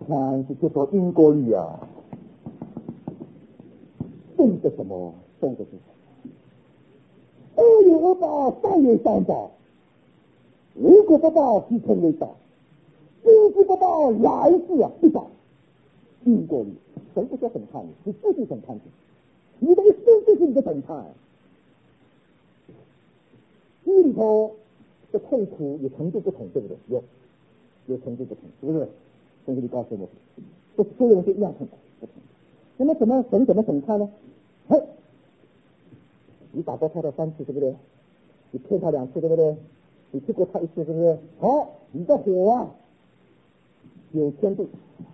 看是叫做因果律啊。动的什么？动的是什么？2月2报，3月3报，如果不报，即成为报；今之不报，来世啊必报。因果律，神不叫审判你，是自己审判你。你的一生就是你的审判。这里头的痛苦有程度不同，对不对？有程度不同，是不是？从这里告诉我，不是所有人都一样痛苦，不同。那么神怎么审判呢？嘿，你打过他的3次，对不对？你骗他2次，对不对？你去过他1次，是不是？好，你的火啊，9000度。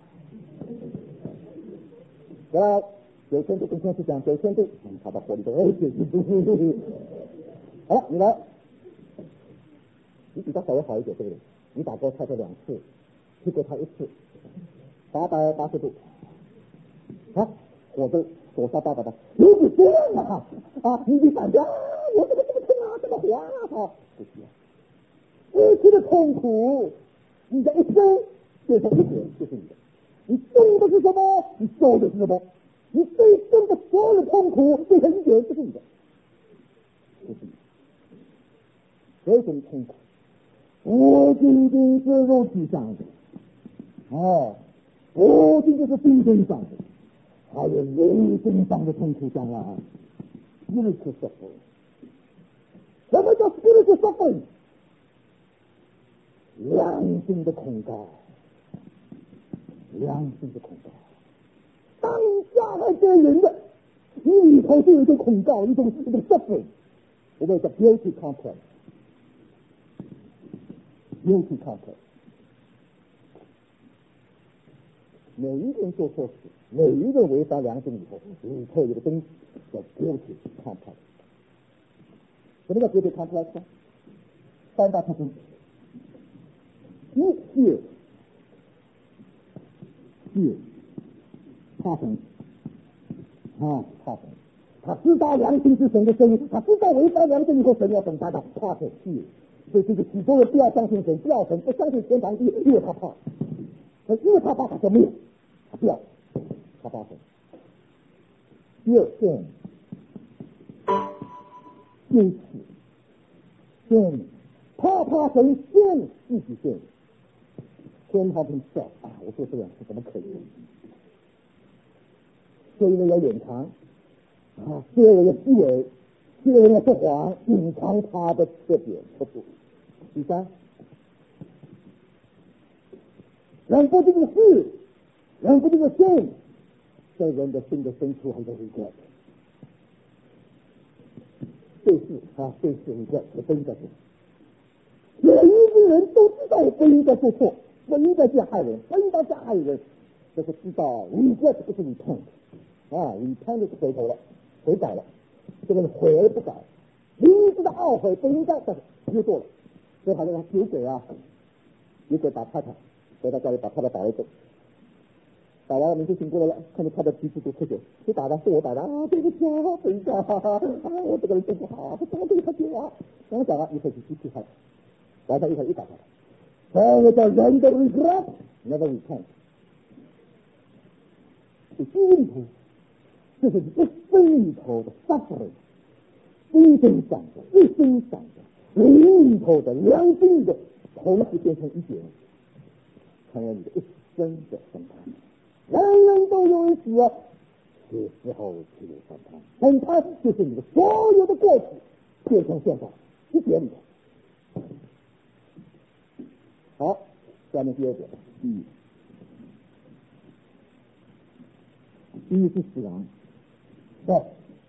对吧？9000度跟天使讲9000度，他的火里头9000度。好了，你来，你比他稍微好一点，对不对？你打过太太2次，去过他1次，880度，啊，火都火烧880，有你这样啊！你感觉我怎么这么痛啊，这么火啊！不是啊，一切的痛苦，你的一生变成一点就是你的。你种的是什么？你收的是什么？你这一生的所有的痛苦变成一点就是你的，就是你的。这种痛苦不仅仅是肉体上的，不仅仅是精神上的，还有灵性上的痛苦上啊。spiritual suffering。什么叫 spiritual suffering？ 良心的控告，良心的控告，当下还给人的，你里头就有一种控告，一种 suffering， 我们叫 guilty complex。guilty complex， 每一个人做错事，每一个人违反良心以后，里头有个东西叫 guilty complex。 什么叫 guilty complex 呢？3大特征：一是怕神他知道良心是神的声音，他知道违反良心以后神要审判他，怕神。所以这个许多人不要相信神，不要神，不相信天堂地，因为他怕，因为他怕他就没有，他不要，他怕神。第二，sin，怕神sin，自己sin，天他himself啊，我说这样是怎么可以？所以呢要掩藏啊，第二个要虚伪，第二个要说谎，隐藏他的特点不足。第三，人不这个事，人不这个sin，在人的心的深处还在regret。对事regret，我不应该做。每一个人都知道我不应该做错，不应该这样害人，不应该这样害人，这个知道regret不是repent啊，repent是回头了，悔改了，这个是悔而不改，明知道懊悔不应该，但是又做了。所以好像酒鬼啊，有鬼打太太，在他家里把太太打了一顿，打完了明天醒过来了，看见太太鼻子都喝酒，谁打的？是我打的啊！对不起啊，对不起啊，我这个人真不好，怎么对他这样？刚讲了，一会儿就继续害，晚上一会儿又打他，这个叫人的 regret never repent。这心头，这是一生里头的 suffering， 精神上的、一生上的、灵里头的、良心的，同时变成一点，成为你的一生的审判。人人都有一死啊，这时候只有审判。审判就是你的所有的过去变成现在一点里头。好，下面第二点，第一是死亡，对，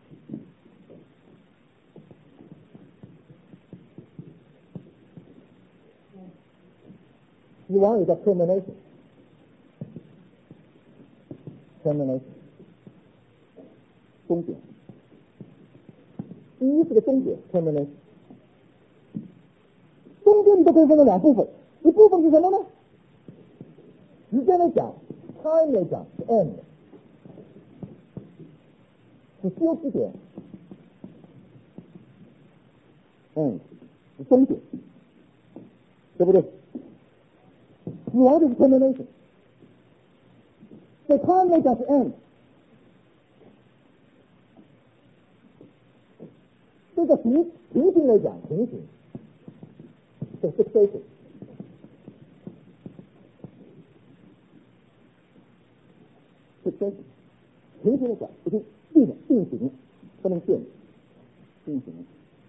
死亡也叫 termination， 终点。第一是个终点 termination， 终点你都可以分成2部分，一部分是什么呢？时间来讲 time 来讲是 end， 是休止点，是终点，对不对？死亡就是 termination， 对 time 来讲是 end， 这个平行来讲，平行是 fixation， 平行来讲就是并行，不能变，并行。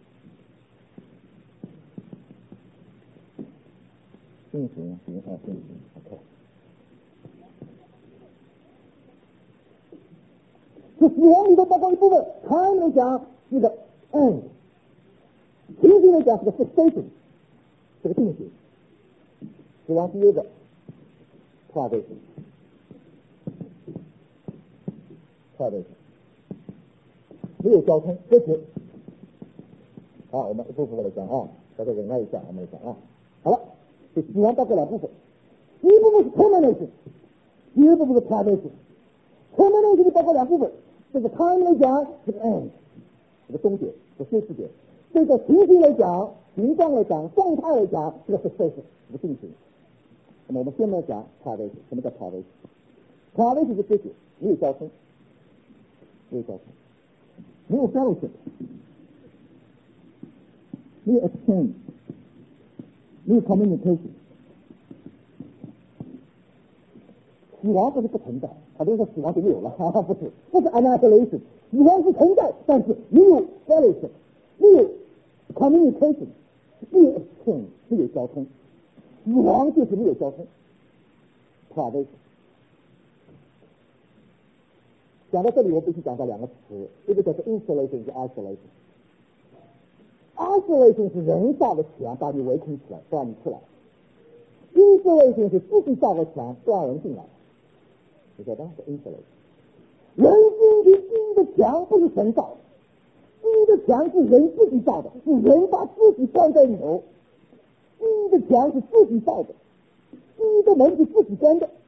并行，OK。这死亡里头包括一部分，time来讲是个 end， 平行来讲是个 fixation， 这个定型。死亡第二个 privation， 没有交通，这是好，我们一步步来讲啊，大家忍耐一下，我们来讲啊。好了，这死亡包括两部分，第一部分是 termination， 第二部分是 privation。termination 包括两部分，这个 time 来讲是个 end， 这个终点，这个休止点。这个情形来讲，形状来讲，状态来讲，这个 fixation， 这个定型。那么我们先来讲 privation， 什么叫 privation？privation 是这些，没有交通，没有 fellowship， 没有 exchange， 没有 communication。死亡不是不存在，好多人说死亡就没有了，不是，这是 annihilation。死亡是存在，但是没有 fellowship， 没有 communication， 没有 exchange， 没有交通。死亡就是没有交通。privation。讲到这里，我必须讲到两个词，一个叫做 isolation， 一个 isolation。isolation 是人造的墙把你围困起来，不让你出来。isolation 是自己造的墙，不让人进来。你晓得是 isolation。人进去第一个墙不是神造的，第一个墙是人自己造的，是人把自己关在里头。第一个墙是自己造的，第一个门是自己关的。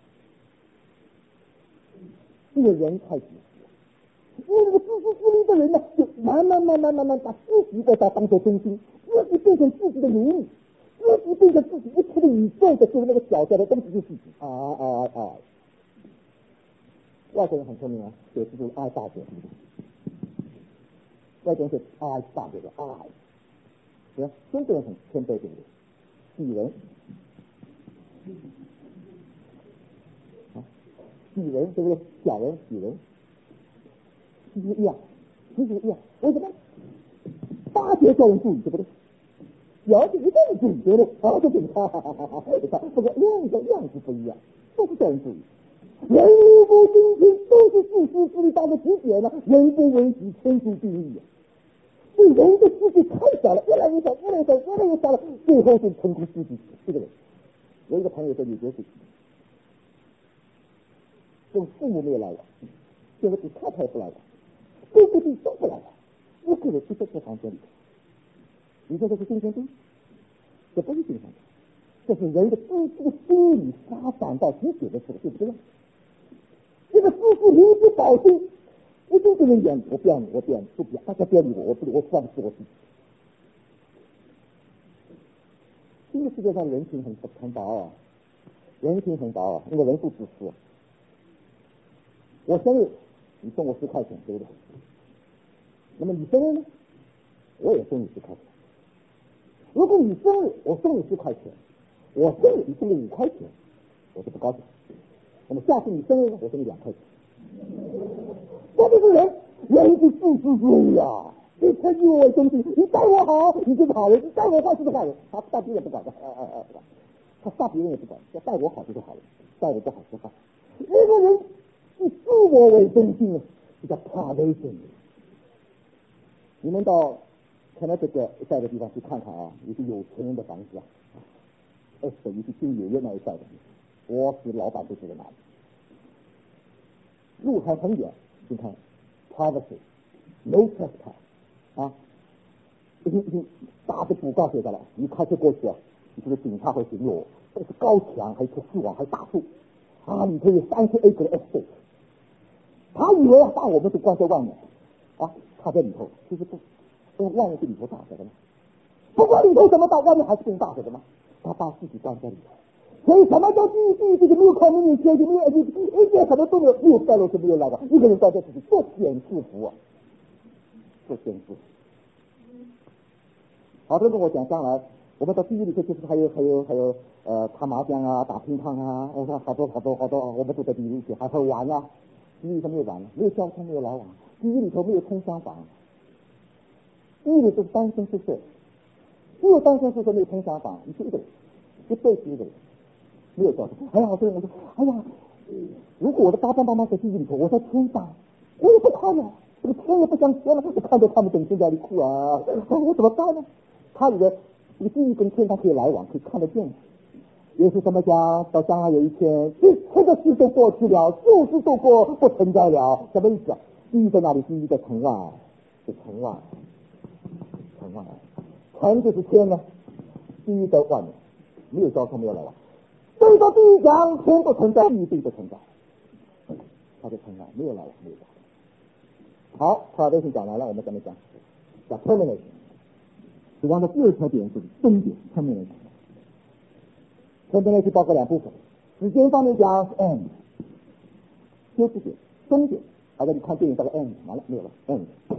这个人太急，因为那个自私自利的人呢，就慢慢把自己把它当作中心，自己变成自己的奴隶，自己变成自己一切的宇宙的就是那个小小的东西，就是自己外国人很聪明啊，写出爱大写，外国人写爱大写的爱，对吧？中国人很谦卑，对不对？鄙人，鄙人对不对？小人，鄙人，其实一样。为什么？大写叫人注意，对不对？小写一个人注意，对不对？就这个，不过样子不一样，都是叫人注意。人无不今天都是自私自利到了极点了，人不为己，天诛地狱啊！对人的世界太小了，越来越小了，最后就成功自己。这个人，有一个朋友在纽约市，跟父母没有来往，现在跟太太不来往，哥哥弟都不来往，一个人就在这房间里。你说这是精神病？这不是精神病，这是人的自私的心理发展到极点的时候，对不对？这个自私明知保心，一定跟人讲，我不要你，都不要，大家不要理我，我放弃我自己。这个世界上人情很薄啊，因为人不自私。我生日，你送我10块钱，对不对？那么你生日呢，我也送你10块钱。如果你生日，我送你10块钱，我生日你送我5块钱，我就不高兴。那么下次你生日呢，我送你2块钱。这就是人是自私自利啊！你称以我为中心，你待我好，你就是好人；你待我坏就是坏人。他待别人不管的，他杀别人也不管，要待我好就是好人，待我不好就是坏。那个人以自我为中心，这叫privation。你们到可能这个在的地方去看看啊，有些有钱人的房子啊，S 尤其进纽约那一带的，我是老板都住在那里，路还很远，你看 privacy no trespass 啊，已经大的广告写着了，你开车过去啊，你这个警察会巡逻，这是高墙，还有树啊，还有大树啊，你可以30 acre 的 estate。他以为把我们是关在外面啊，他在里头，其实不，因为外面是里头大着的嘛，不管里头怎么大，外面还是更大着的嘛，他把自己关在里头。 所以什么叫第一就是没有看明眼前就没有一点什么都没有，没有带入是没有来的，一个人带在自己多显示福啊，多显示。好多人跟我讲，将来我们到地狱里头就是还有打麻将啊，打乒乓啊，我看好多，我们都在地狱里去，还会玩啊。地狱里头没有玩，没有交通，没有来往，地狱里头没有通商房，地狱里都是单身宿舍，只有单身宿舍没有通商房，你是一个人，一辈子一个人，没有交通。哎呀，好多人我说，哎呀，如果我的爸爸妈妈在地狱里头，我在天上，我也不怕了，这个天也不想天了，我看着他们整天在那里哭啊，我怎么办呢？他以为这个地狱跟天上可以来往，可以看得见。耶稣怎么讲？到将来有一天，这个事都过去了，旧事都过不存在了，什么意思啊？地狱在哪里？地狱在城外，在城外，城外，城就是天呢，地狱在外面，没有交通，没有来往。对着地狱讲，天不存在，地狱不存在，它在城外，没有来往，没有交通。好，他都是讲完了，我们怎么讲？讲 termination。实际上的第二条点是终点 termination。termination 包括两部分，时间方面讲是 end， 休止点，终点。好的，你看电影到了 end， 完了没有了 end。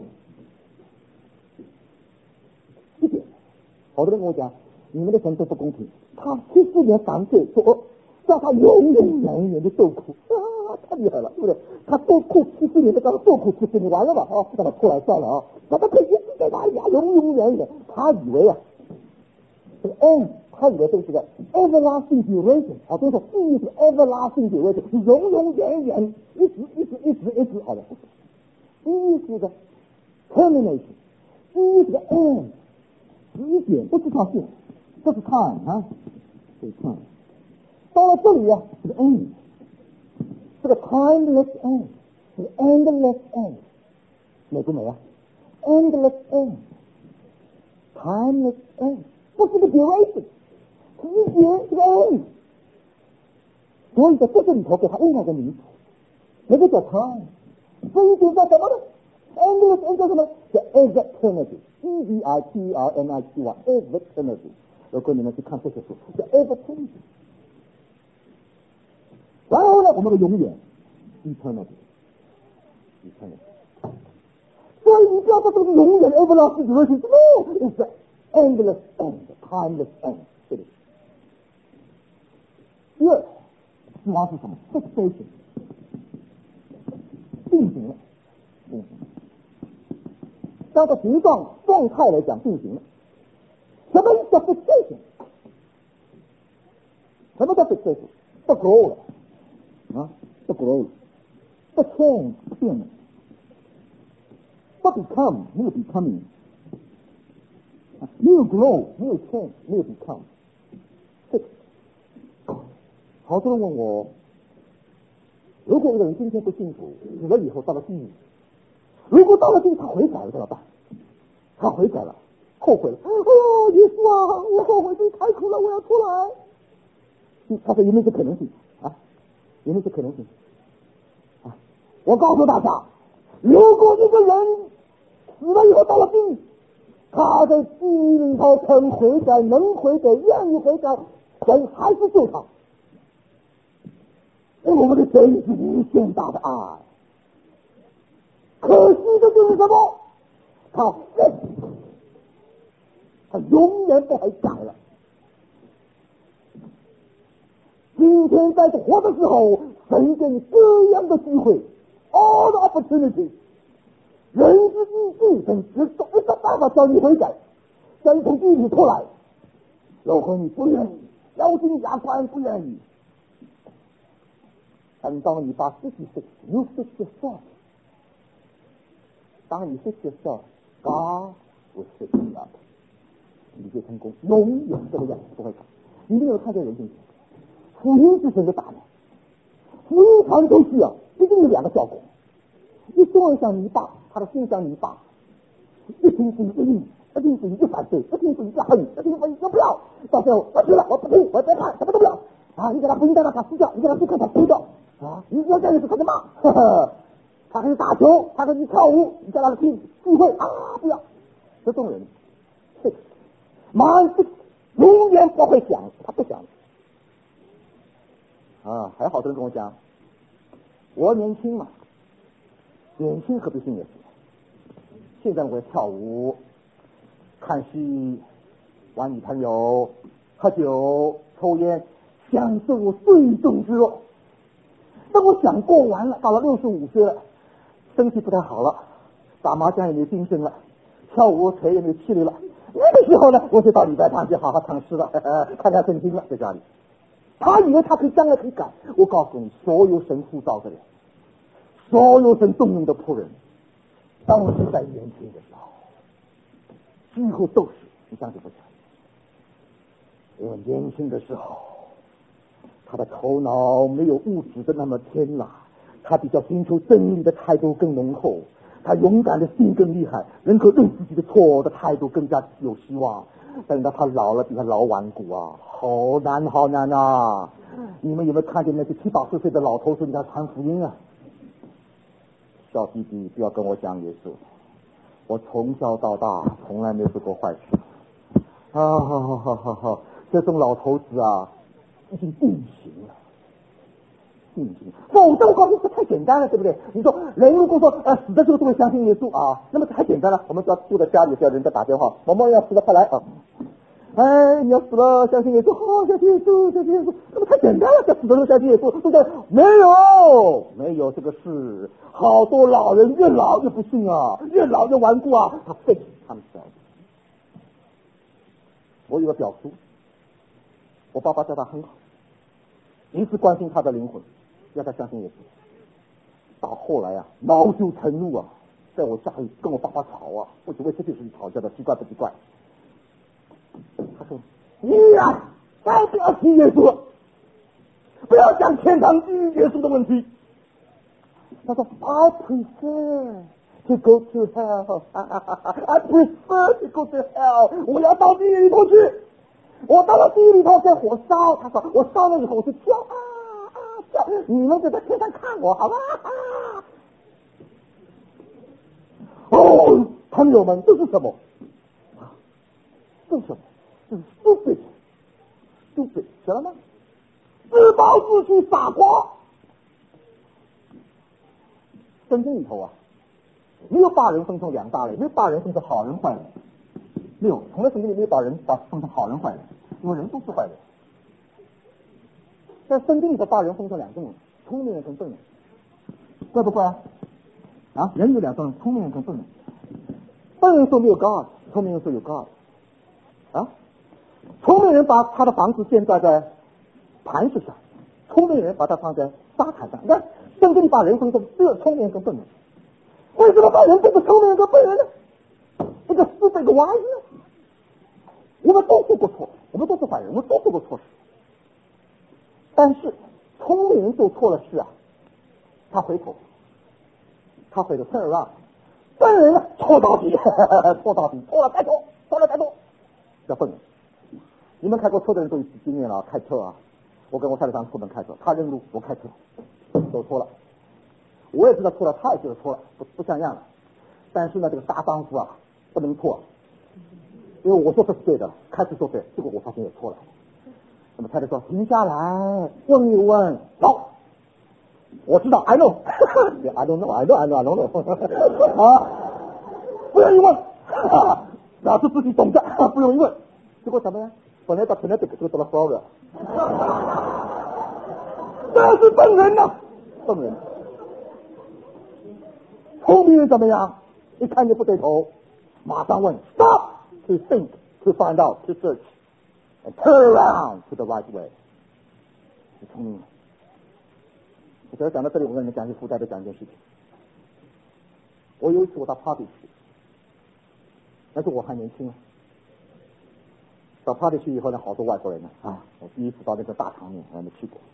一点，好多人跟我讲，你们的神都不公平，他74年犯罪说叫他永远的受苦啊，太厉害了，对不对？他受苦74年，他受苦74年，完了吧？让他出来算了啊，那他可以一直在那里啊，永远。他以为啊，这个 end， 他以为这是个 everlasting duration， 好，就是地狱是 everlasting duration， 是永远，一直，好的，地狱是个 termination， 地狱是个 end， 一点不是条线，这是 time 啊，这是 time。到了这里啊，这个 end， 这个 timeless end， 这个 endless end， 美不美啊 ？endless end，timeless end， 不是个 duration， 是一点这个 end。所以在这个里头给它另外一个名词，那个叫 time， 这一点叫什么呢 ？endless end 叫什么？叫 eternity，eternity，eternity。如果你们去看这些书，叫 eternity。然后呢，我们的永远 eternity。所以你不要说这个永远 everlasting duration， no， it's the endless end，timeless end， 对不对？第二，死亡是什么 ？fixation， 定型了。按照形状状态来讲，定型了。什么叫 fixation？ 什么叫 fixation？ 不 grow 了啊，不 grow 了，不 change 变了，不 become 没有 becoming， 没有 grow 没有 change 没有 become fix。好多人问我，如果一个人今天不幸福，死了以后到了地狱，如果到了地狱他悔改了怎么办？他悔改了，后悔了，哎呀，耶稣啊，我后悔，这太苦了，我要出来。他说有没有这可能性啊？有没有这可能性啊？我告诉大家，如果一个人死了以后到了地狱，他在地狱里头肯悔改，能悔改，愿意悔改，神还是救他。我们的神是无限大的爱，可惜的就是什么？他永远不会改了。今天在活的时候，神给你各样的机会 ，all the opportunity， 人之义尽，神只找一个办法叫你悔改，叫你从地里出来。如果你不愿意，咬紧牙关不愿意，等到你把自己 you fix yourself， 当你 fix yourself，God will fix you up， 你就成功，永远这个样子不会改。你没有看见人性？福音是神的大能，福音传出去啊，一定有两个效果：一众人像泥巴，他的心像泥巴，一听是一个意，一听是一个反对，一听是一个恨，一听是一个不要，到最后我去了，我不听，我别看，什么都不要啊！你给他福音带到他死掉，你给他不看他死掉啊！你要这样子他就骂，他可以打球，他可以跳舞，你叫他去聚会啊，不要，这种人fix，马上fix，永远不会想，他不想。 啊，还有好多人跟我讲，我年轻嘛，年轻何必信耶稣？现在我跳舞、看戏、玩女朋友、喝酒、抽烟，享受我最终之乐。等我想过完了，到了65岁了，身体不太好了，打麻将也没精神了，跳舞腿也没气力了。那个时候呢，我就到礼拜堂去好好唱诗了，看看圣经了，在家里。他以为他可以将来可以改。我告诉你，所有神呼召的人，所有神动用的仆人，当时在年轻的时候，几乎都是，你相信不相信？因为年轻的时候，他的头脑没有物质的那么天辣，他比较寻求真理的态度更浓厚，他勇敢的心更厉害，能够认自己的错的态度更加有希望。等到他老了，比他老顽固啊，好难好难啊！你们有没有看见那些70、80岁的老头子给他传福音啊？小弟弟，不要跟我讲耶稣，我从小到大从来没有做过坏事啊！好，这种老头子啊，已经定型了。否则我告诉你，这太简单了，对不对？你说人如果说死的时候都会相信耶稣啊，那么太简单了。我们只要住在家里，叫人家打电话，某某要死了，快来啊！哎，你要死了，相信耶稣，好，相信耶稣，相信耶稣，那么太简单了。叫死的时候相信耶稣，对不对？没有这个事。好多老人越老越不信啊，越老越顽固啊，他废他们小子。我有个表叔，我爸爸对他很好，一直关心他的灵魂。要他相信耶稣，到后来啊，恼羞成怒啊，在我家里跟我爸爸吵啊，为这件事情吵架的，奇怪不奇怪？他说：“你呀，再不要提耶稣了，不要讲天堂地狱耶稣的问题。”他说 ：“I prefer to go to hell. I prefer to go to hell. 我要到地狱里头去。我到了地狱里头，在火烧。他说，我烧了以后，我就跳啊。”你们就在天上看我，好吧？哦，朋友们，这是什么？这是什么？这是 stupid，晓得吗？自暴自弃，傻瓜！圣经里头啊，没有把人分成两大类，没有把人分成好人坏人，没有。从来圣经里没有把人分成好人坏人，因为人都是坏人。在圣经里头把人分成两种人。聪明人跟笨人，怪不怪啊？人有两种人，聪明人跟笨人。笨人说没有 God， 聪明人说有 God。啊，聪明人把他的房子建在磐石上，聪明人把它放在沙滩上。你看，圣经里把人分成只有聪明人跟笨人，为什么把人分成聪明人跟笨人呢？一个是这个歪呢？我们都做过错，我们都是坏人，我们都做过错事，但是。聪明人做错了事啊，他回头 turn around。笨人呢，错到底，错了再错，叫笨人。你们开过车的人都有经验了，开车啊，我跟我太太上出门开车，他认路，我开车走错了，我也知道错了，他也知道错了，不像样了。但是呢，这个大丈夫啊，不能错，因为我说这是对的，开始说对，结果我发现也错了。那么太太说停下来，问一问，好，我知道 I know I don't know 啊，不用一问，那是自己懂的，不用一问。结果怎么样？本来到前面这个就到了 Florida， 这是笨人呐，笨人。聪明人怎么样？一看见不对头，马上问 Stop to think to find out to search。And turn around to the right way。你聪明了。我只要讲到这里，我跟你们讲，附带的讲一件事情。我有一次我到 party 去，那时候我还年轻啊。到 party 去以后呢，好多外国人呢啊，我第一次到那个大场面，我还没去过。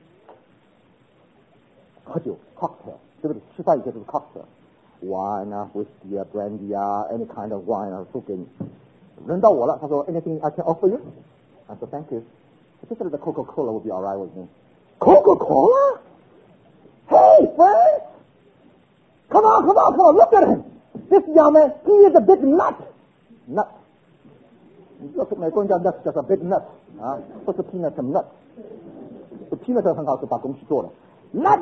喝酒 cocktail， 对不对？吃饭以前都是 cocktail，wine 啊 ，whisky 啊 ，brandy 啊 ，any kind of wine 啊，都给你。轮到我了，他说 anything I can offer you。I said, thank you. I just said the Coca-Cola will be all right with me. Coca-Cola? Hey, friend! Come on, look at him. This young man, he is a big nut. Nut. 美国人叫 nut 叫做 big nut 啊，不是 peanut 什么 nut。 就拼了这很好，就把工序做了。Let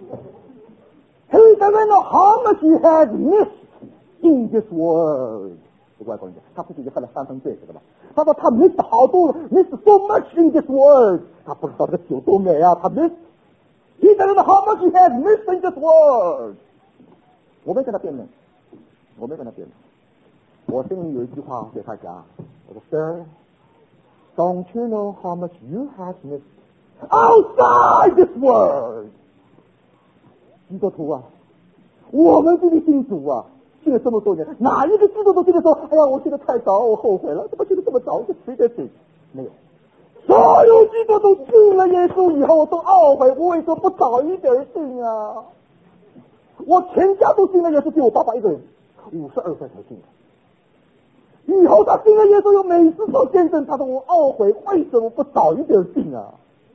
he doesn't know how much he has missed in this world。外国人讲，他自己就犯了3分罪，知道吧？他说他 miss 好多了 ，miss so much in this world。他不知道这个酒多美啊，他 miss。He doesn't know how much he has missed in this world。我没跟他辩论，我心里有一句话给他讲，我说 Sir。Don't you know how much you have missed outside this world？ 基督徒啊，我们这里信主啊，信了这么多年，哪一个基督徒记得说，哎呀，我信得太早，我后悔了，怎么信得这么早，就随便信？没有，所有基督徒信了耶稣以后都懊悔，我为什么不早一点信啊？我全家都信了耶稣，就我爸爸一个人，52岁才信的。以后他信了耶稣，又每次做见证，他说我懊悔，为什么不早一点信啊？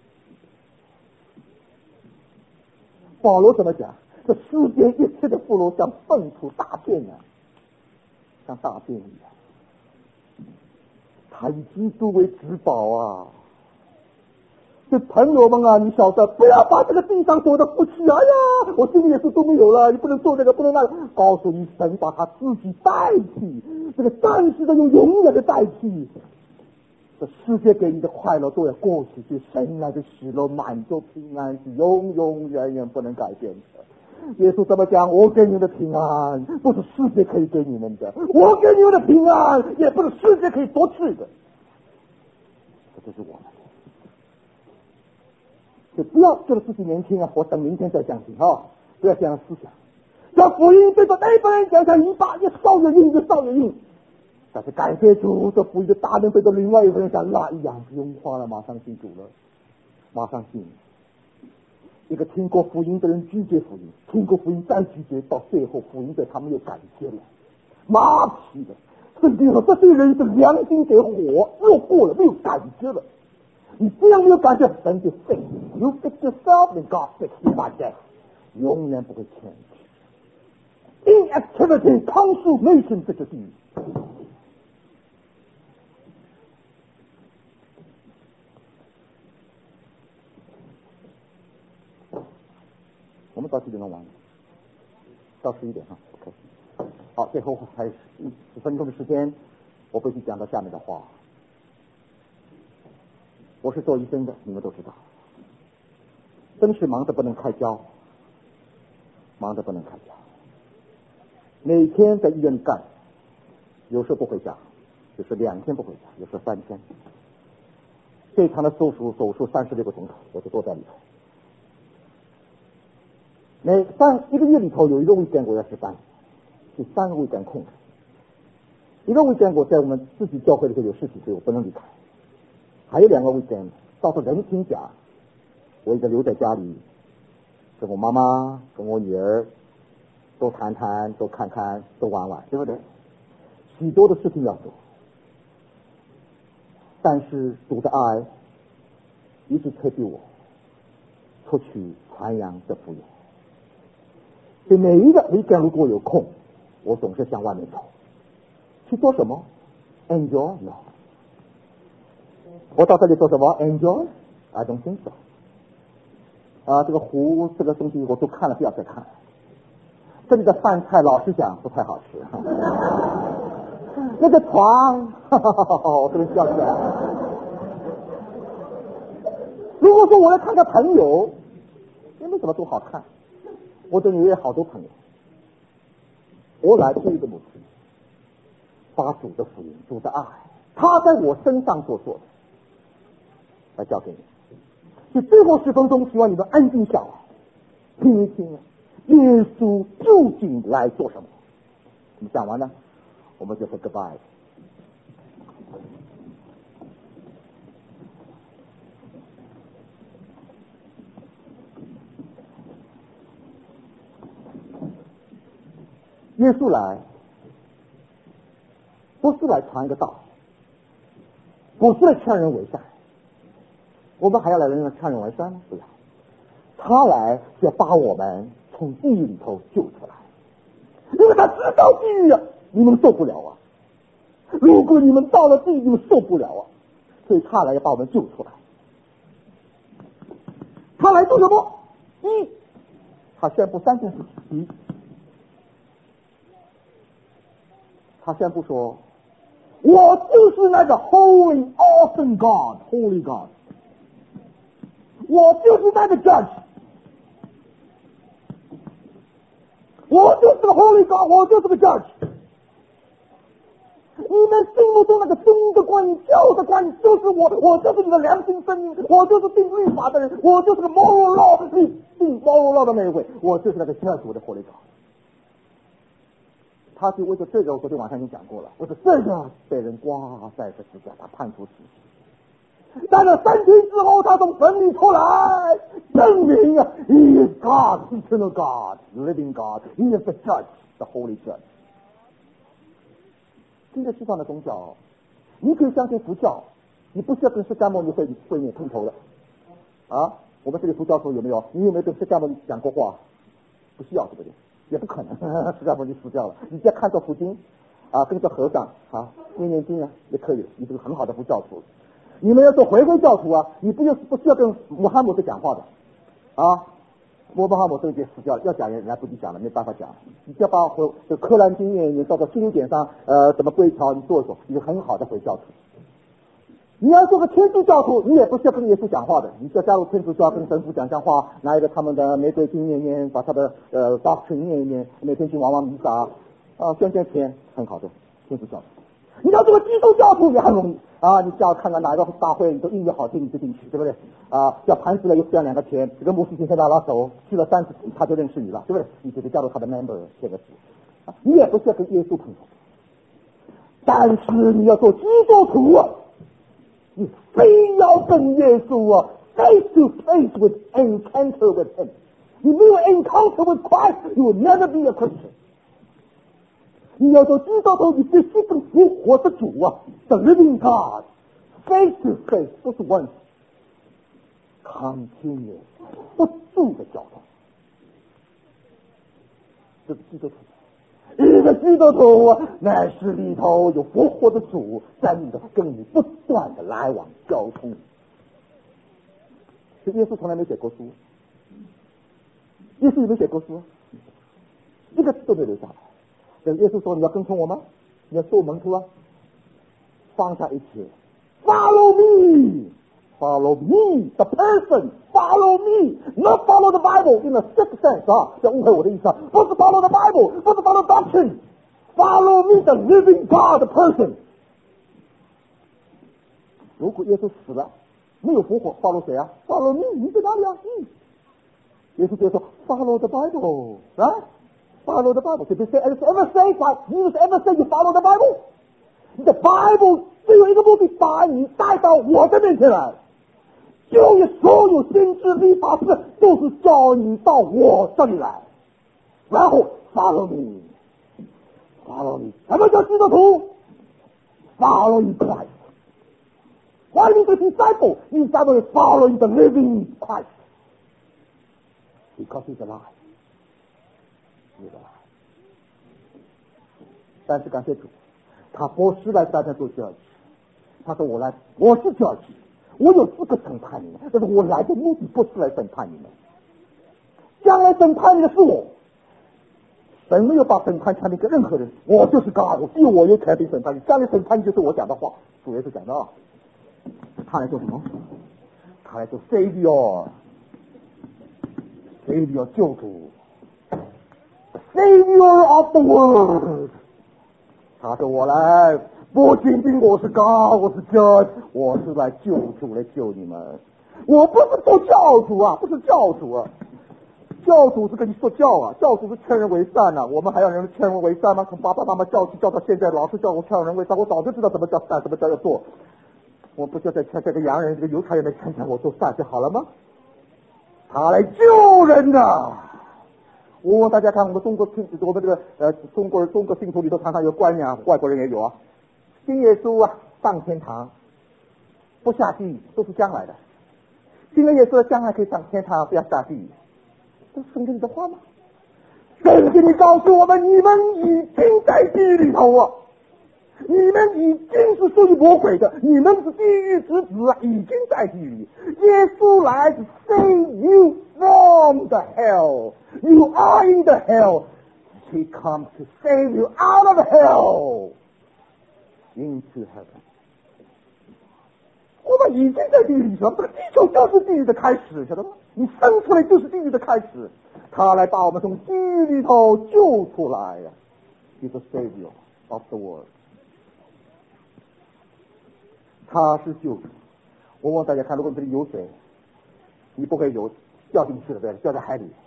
保罗怎么讲？这世间一切的富罗像粪土大便啊，像大便一样。他以基督为至宝啊！这朋友们啊，你晓得，不要把这个地上所有的福气，哎呀，我信耶稣都没有了，你不能做这个，不能那个。告诉你，神把他自己代替，这个暂时的用永远的代替。这世界给你的快乐都要过去，就神来的喜乐、满足、平安是永永远远不能改变的。耶稣怎么讲？我给你们的平安，不是世界可以给你们的；我给你们的平安，也不是世界可以夺去的。这就是我们。就不要觉得自己年轻啊，我等明天再相信啊！不要这样思想。这福音对着那边人讲讲，一把越烧越硬，越烧越硬。但是感谢主，这福音的大能对着另外一个人讲，那一样不用花了，马上信主了，马上信。一个听过福音的人拒绝福音，听过福音再拒绝，到最后福音对他们又感谢了，麻痹了。圣经说，这些人是良心给火又过了，没有感觉了。你这样没有感觉，神就 fix you fix yourself and God fix you like that， 永远不会 change。Inactivity consummation 这个地狱。我们到几点钟完了？到11点哈 ，OK。好，最后还有10分钟的时间，我会去讲到下面的话。我是做医生的，你们都知道，真是忙得不能开交，忙得不能开交。每天在医院里干，有时候不回家，有时2天不回家，有时3天。最长的手术36个钟头，我就坐在里头。一个月里头有一个weekend我要值班，第3个weekend空着。一个weekend我在我们自己教会里头有事情，所以我不能离开。还有2个weekend，到时候人请假，我一个留在家里，跟我妈妈、跟我女儿多谈谈、多看看、多玩玩，对不对？许多的事情要做，但是主的爱一直推着我出去传扬这福音。所以每一个weekend如果有空，我总是向外面走，去做什么 ？Enjoy no。我到这里做什么 ？Enjoy？ I don't think so。这个湖这个东西我都看了，不要再看。这里的饭菜老实讲不太好吃。那个床，我这边笑起来。如果说我来看看朋友，也没什么多好看。我这里也有好多朋友。我来做一个目的，把主的福音、主的爱，他在我身上所做的。来交给你，所以最后10分钟，希望你们安静下来，听一听耶稣究竟来做什么。我们讲完了，我们就说 goodbye。耶稣来，不是来传一个道，不是来劝人为善。我们还要来人劝人为善吗？不要，他来是要把我们从地狱里头救出来，因为他知道地狱啊，你们受不了啊。如果你们到了地狱，你们受不了啊，所以他来要把我们救出来。 他来做什么？一，他宣布三件事。第一，他宣布说，我就是那个 Holy Awesome God Holy God， 我就是那个 Judge， 我就是个 Holy God， 我就是个 Judge。你们心目中那个宗的观念、教的观念就是我，我就是你的良心声音，我就是定律法的人，我就是个 moral law， 你定 moral law 的那一位，我就是那个 Judge， 我的 Holy God。他就为了这个，我昨天晚上已经讲过了，为了这个被人挂在十字架，他判处死刑。但是3天之后，他从坟里出来，证明啊 ，He is God, eternal God, living God, He is the Judge, the Holy Judge。今天世上的宗教，你可以相信佛教，你不需要跟释迦牟尼会面碰头的啊。我们这里佛教徒有没有？你有没有跟释迦牟尼讲过话？不需要，对不对？也不可能，释迦牟尼死掉了。你只要看着佛经啊，跟着和尚啊念经啊，也可以。你是个很好的佛教徒。你们要做回归教徒啊，你不需要跟穆罕默德讲话的啊。穆罕默德已经死掉了，要讲人家不去讲了，没办法讲。你只要把这柯兰经念，你照到经典上怎么归条，你做一做，你是很好的回教徒。你要做个天主教徒，你也不需要跟耶稣讲话的，你只要加入天主教，跟神父讲话，拿一个他们的玫瑰经念念，把他的doctrine念一念，每天去往弥撒捐钱，很好的天主教徒。你要做个基督教徒也很容易啊！你只要看看哪个大会，你都音乐好听，你就进去，对不对啊？要盘子了又不要2个钱，这个牧师天天拉手，去了3次他就认识你了，对不对？你就得加入他的 member 这个你也不需要跟耶稣碰头，但是你要做基督徒啊，你非要跟耶稣啊 face to face with encounter with him。你没有 encounter with Christ, you will never be a Christian。你要做基督徒，你必须跟复活的主啊 ，the living God face to face， 不是 once continuous 不住的交通。这是基督徒，一个基督徒啊，乃是里头有复活的主在你的跟你不断的来往交通。是耶稣从来没写过书，耶稣有没有写过书？一个字都没留下来。等耶稣说你要跟从我吗？你要做门徒啊，放下一切 ，Follow me, follow me, the person, follow me, not follow the Bible in a strict sense 啊，不要误会我的意思啊，不是 follow the Bible， 不是 follow doctrine， follow me, the living God, the person。如果耶稣死了，没有复活 ，follow 谁啊 ？Follow me， 你在哪里啊？耶稣就说 Follow the Bible， right？Follow the Bible. Did you ever say you follow the Bible? The Bible 只有一个目的，把你带到我的面前来。就有所有先知律法师都是叫你到我这里来，然后 follow me。follow me。什么叫基督徒 ？Following Christ。Why is a disciple? Disciple is following the living Christ because he's alive.但是感谢主，他不是来大家做 judge， 他说我是 judge， 我有资格审判你们，但是我来的目的不是来审判你们，将来审判你的是我，神没有把审判传递给任何人，我就是 God， 只有我有权柄审判你，将来审判你就是我讲的话。主耶稣讲的，他来做什么？他来做 Savior 救主。Savior of the world， 他说我来不仅仅我是God，我是 Judge， 我是来救主来救你们。我不是做教主啊，不是教主啊，教主是跟你说教啊，教主是劝人为善啊。我们还要人劝人为善吗？从爸爸妈妈教起教到现在，老是叫我劝人为善，我早就知道怎么叫善，怎么叫要做。我不需要再劝这个洋人、这个犹太人来劝我做善就好了吗？他来救人的。大家看我们中国我们这个中国信徒里头常常有官员，外国人也有啊。信耶稣啊，上天堂，不下地狱，都是将来的。信了耶稣将来可以上天堂，不要下地狱。这是圣经里的话吗？圣经里告诉我们，你们已经在地狱里头啊， 你们已经是属于魔鬼的，你们是地狱之子啊，已经在地狱。耶稣来是 save you from the hell. You are in the hell. He comes to save you out of hell into heaven. 我们已经在地狱里了，这个地球就是地狱的开始，晓得吗？你生出来就是地狱的开始，他来把我们从地狱里头救出来呀。He's the Savior of the world. 他是救主。我问大家看，如果这里有水，你不会游掉进去了，对，掉在海里。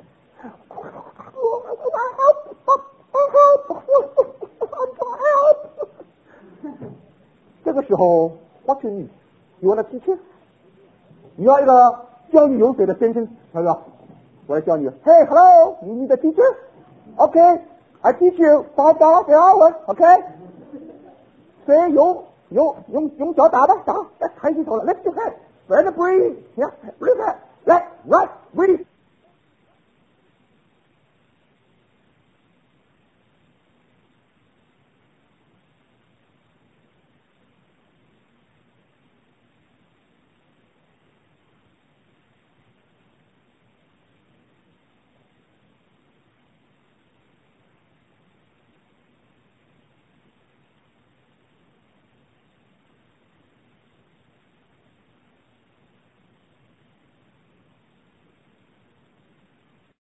这个时候 ，what you need？ You want a teacher？ 你要一个教你游水的先生，他说：“我来教你。Hey, hello, you need a teacher? Okay, I teach you $5 per hour. Okay？ 水用脚打吧，打，抬起头了 ，lift your head, let it breathe, yeah, breathe, let, right, breathe。”